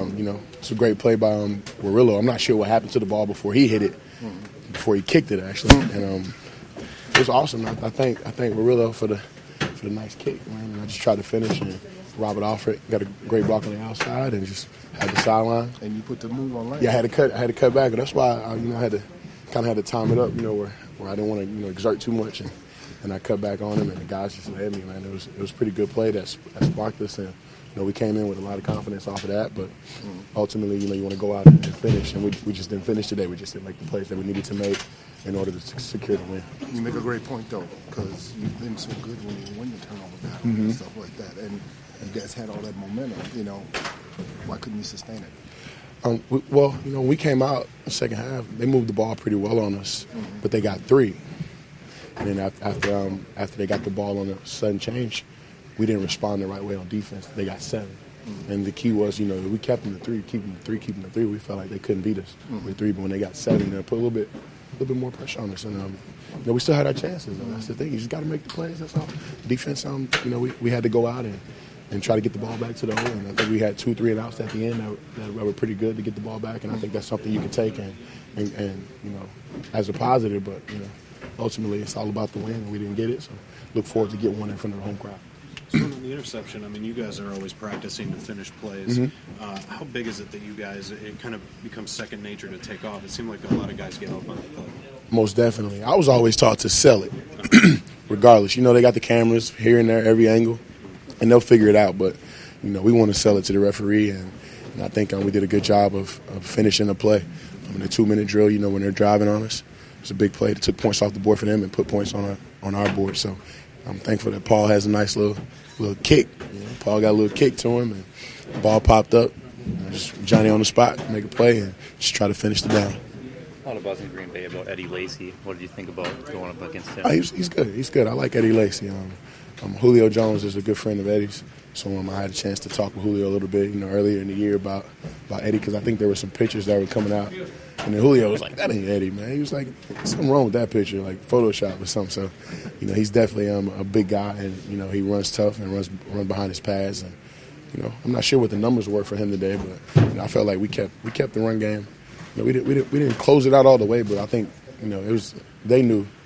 it's a great play by Warillo. I'm not sure what happened to the ball before he hit it, before he kicked it actually, and it was awesome. I thank Warillo for the nice kick, man. And I just tried to finish, and Robert Alfred got a great block on the outside and just had the sideline. And you put the move on lane. Yeah, I had to cut back, and that's why I had to time it up, where I didn't want to exert too much, and I cut back on him, and the guys just led me, man. It was a pretty good play that sparked us, and we came in with a lot of confidence off of that, but ultimately, you want to go out and finish, and we just didn't finish today. We just didn't make the plays that we needed to make in order to secure the win. You make a great point, though, because you've been so good when you win the turnover battle and stuff like that, and you guys had all that momentum. Why couldn't you sustain it? We came out the second half. They moved the ball pretty well on us, but they got 3. And then after they got the ball on a sudden change, we didn't respond the right way on defense. They got 7. And the key was, we kept them to 3, keeping the 3. We felt like they couldn't beat us with 3, but when they got 7, they put a little bit more pressure on us. And we still had our chances. That's the thing. You just got to make the plays. That's all. Defense, we had to go out and try to get the ball back to the hole. And I think we had 2 3-and-outs at the end that were pretty good to get the ball back. And I think that's something you can take and as a positive. But ultimately, it's all about the win, and we didn't get it. So look forward to get one in front of the home crowd. So on the interception, you guys are always practicing to finish plays. How big is it that you guys, it kind of becomes second nature to take off? It seemed like a lot of guys get off on the play. Most definitely. I was always taught to sell it, regardless. They got the cameras here and there, every angle, and they'll figure it out. But, we want to sell it to the referee, and I think we did a good job of finishing the play. In the 2-minute drill, when they're driving on us, it's a big play that took points off the board for them and put points on our board. So I'm thankful that Paul has a nice little kick. Paul got a little kick to him, and the ball popped up. Just Johnny on the spot, make a play, and just try to finish the down. A lot of buzz in Green Bay about Eddie Lacy. What did you think about going up against him? He's good. He's good. I like Eddie Lacy. Julio Jones is a good friend of Eddie's, so I had a chance to talk with Julio a little bit, earlier in the year about Eddie, because I think there were some pictures that were coming out, and then Julio was like, "That ain't Eddie, man." He was like, "Something wrong with that picture, like Photoshop or something." So, he's definitely a big guy, and he runs tough and runs behind his pads, and I'm not sure what the numbers were for him today, but I felt like we kept the run game. We didn't close it out all the way, but I think it was, they knew